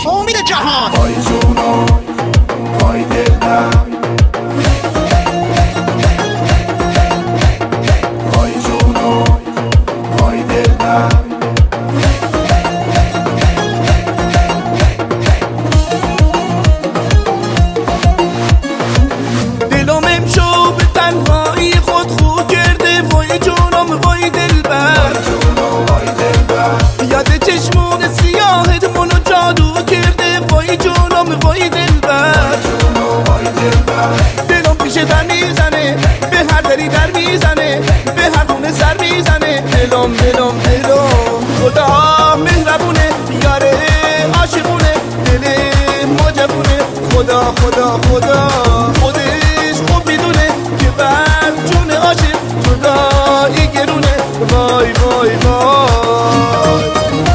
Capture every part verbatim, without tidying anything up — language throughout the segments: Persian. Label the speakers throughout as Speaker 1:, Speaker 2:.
Speaker 1: امید جهان.
Speaker 2: وای جونم وای دلم، وای جونم وای دلم.
Speaker 3: دلم امشو به تنهایی خود خو کرده، وای جونم وای دلبر، یاد چشمون سیاهت منو جادو کرده، وای جونم وای دلبر. دلم پیش در میزنه، به هر دری در میزنه، به هر خونه سر میزنه. دلم دلم دلم خدا مهربونه، یاره عاشقونه، دل مجبونه. خدا خدا خدا خودش خوب میدونه که بر جون عاشق جدایی گرونه. وای وای وای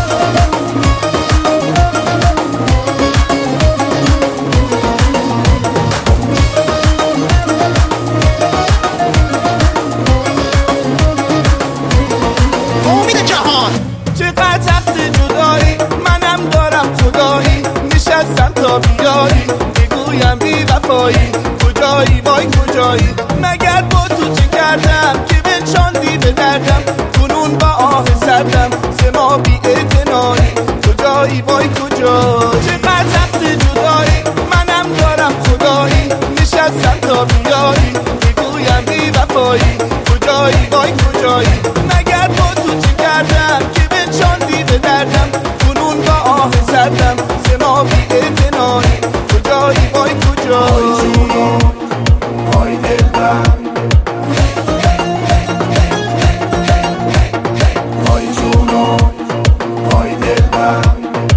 Speaker 1: امید جهان.
Speaker 3: چقدر سخت جدایی، منم دارم خدایی، نشستم تا بیایی، بگویم بی وفایی. کجایی وای کجایی، مگر با تو چه کردم که بنشاندی به دردم، کنون با آه سردم سما بی اعتنایی. کجایی وای کجایی، چقدر سخت جدایی، منم دارم خدایی، نشستم تا بیایی، بگویم بی وفایی. کجایی وای کجایی، مگر با تو چه کردم که بنشاندی به دردم، کنون با آه سردم سما بی اعتنایی. کجایی وای کجایی.
Speaker 2: وای دلم، وای جونم وای دلم.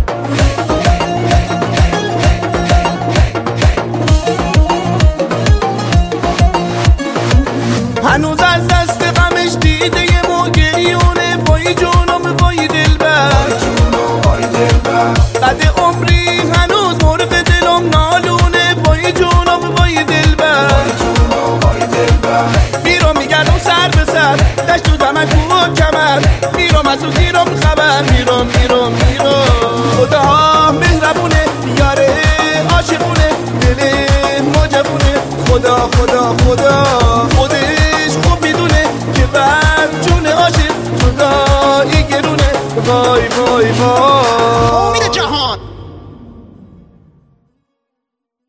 Speaker 3: هنوز از دست غمش دیده یه موگریونه، وای جونم وای دلبر. قد عمری هنوز مرغ دلم نالونه، وای جونم وای دلبر. میرم میگردم سر به سر، دشت و دمن کو و کمر، میرم از اون گیرم خبر، میرم میرم میرم. خدا مهربونه، یاره عاشقونه، دل مجبونه. خدا خدا خدا خودش خوب میدونه که بر جون عاشق جدایی گرونه. وای وای وای
Speaker 1: امید جهان.